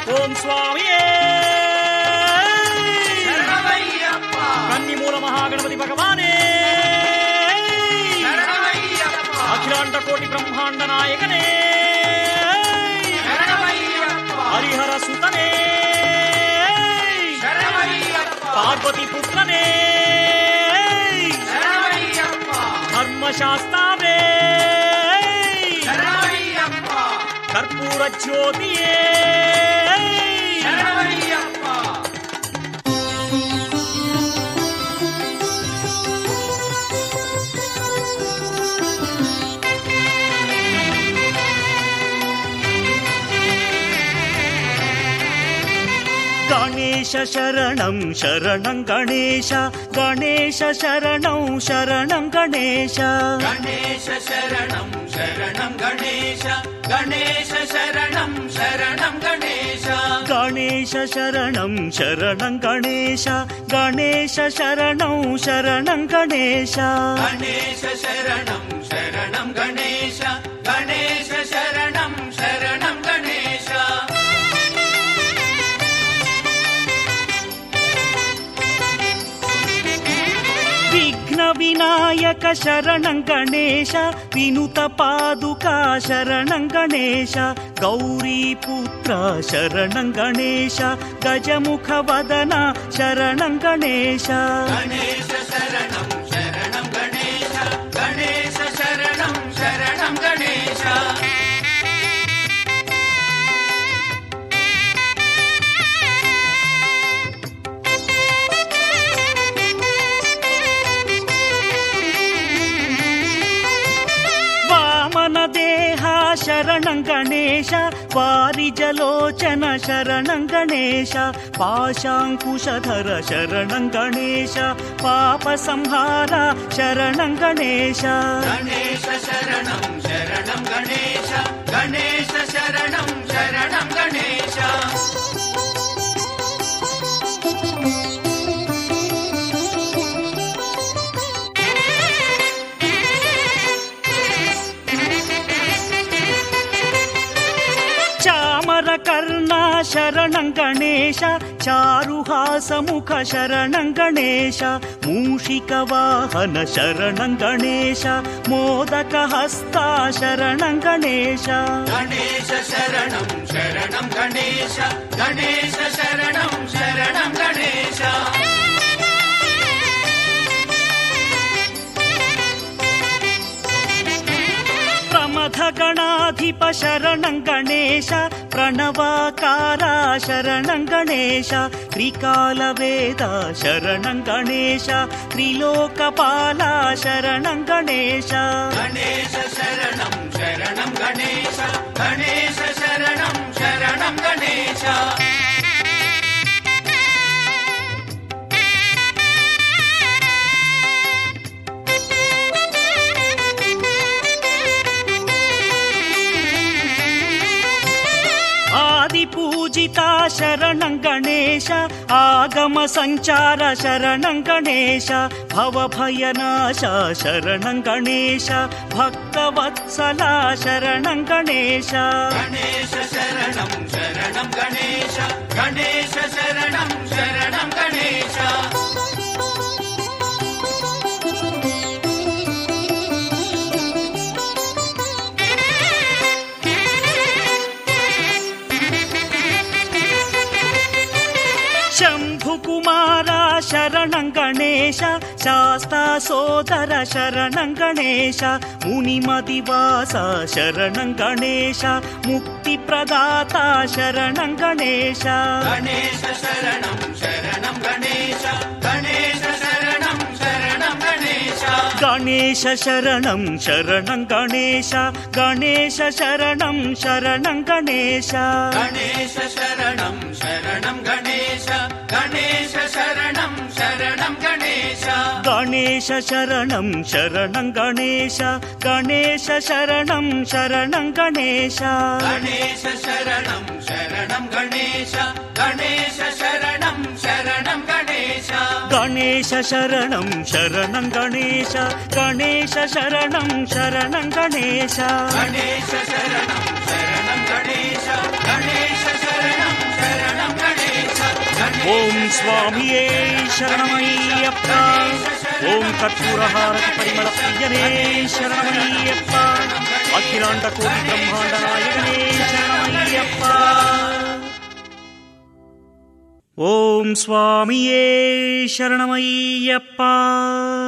ఓం స్వామియే కన్నిమూల మహాగణపతి భగవానే అఖిలాండ కోటి బ్రహ్మాండ నాయకనే హరిహర సుతనే పార్వతి పుత్రనే ధర్మశాస్త్రావే కర్పూర జ్యోతియే గణేశ శరణం శరణం గణేశ గణేశ శరణం శరణం గణేశ గణేశ శరణం శరణం గణేశ గణేశ శరణం శరణం గణేశ గణేశ శరణం శరణం గణేశ గణేశ శరణం శరణం గణేశ గణేశ శరణం శరణం గణేశ గణేశ శరణం శరణం గణేశ విఘ్న వినాయక శరణం గణేశ వినుత పాదుకా శరణం గణేశ గౌరీ పుత్ర శరణం గణేశ గజముఖ వదన శరణం గణేశ గణేశ శరణం శరణం గణేశ గణేశ శరణం శరణం గణేశ శరణం గణేశ వారిజలోచన శరణం గణేశ పాశాంకుశధర శరణం గణేశ పాప సంహార శరణం గణేశ గణేశ శరణం శరణం గణేశ గణేశ శరణం శరణం గణేశ కర్ణ శరణం గణేశ చారుహాసముఖ శరణం గణేశ మూషిక వాహన శరణం గణేశ మోదక హస్త శరణం గణేశ గణేశ శరణం శరణం గణేశ గణేశ శరణం శరణం గణేశ గణాధిప శరణం గణేశ ప్రణవాకార శరణం గణేశ త్రికాల వేద శరణం గణేశ త్రిలోకపాల శరణం గణేశ గణేశ శరణం శరణం గణేశ గణేశ శరణం శరణం గణేశ పూజిత శరణం గణేశ ఆగమ సంచార శరణం గణేశ భవభయనాశ శరణం గణేశ భక్తవత్సల శరణం గణేశ గణేశ శరణం శరణం గణేశ గణేశ శరణం శరణం గణేశ శంభుకుమార శరణం గణేశ శాస్తా సోదర శరణం గణేశ మునిమదివాస శరణం గణేశ ముక్తి ప్రదాత శరణం గణేశ గణేశ శరణం శరణం గణేశ గణేశ శరణం శరణం గణేశ గణేశ శరణం శరణం గణేశ గణేశ శరణం శరణం గణేశ గణేశ శరణం శరణం గణేశ గణేశ శరణం శరణం గణేశ గణేశ శరణం శరణం గణేశ గణేశ శరణం శరణం గణేశ గణేశ శరణం శరణం గణేశ గణేశ శరణం శరణం గణేశ గణేశ శరణం శరణం గణేశ గణేశ శరణం శరణం గణేశ గణేశ శరణం శరణం గణేశ గణేశ శరణం ఓం స్వామియే శరణమయ్యప్ప. ఓం కర్పూరహారతి పరిమళ ప్రియనే శరణమయ్యప్ప. అఖిలాండ కోటి బ్రహ్మాండ నాయకనే శరణమయ్యప్ప. ఓం స్వామియే శరణమయ్యప్ప.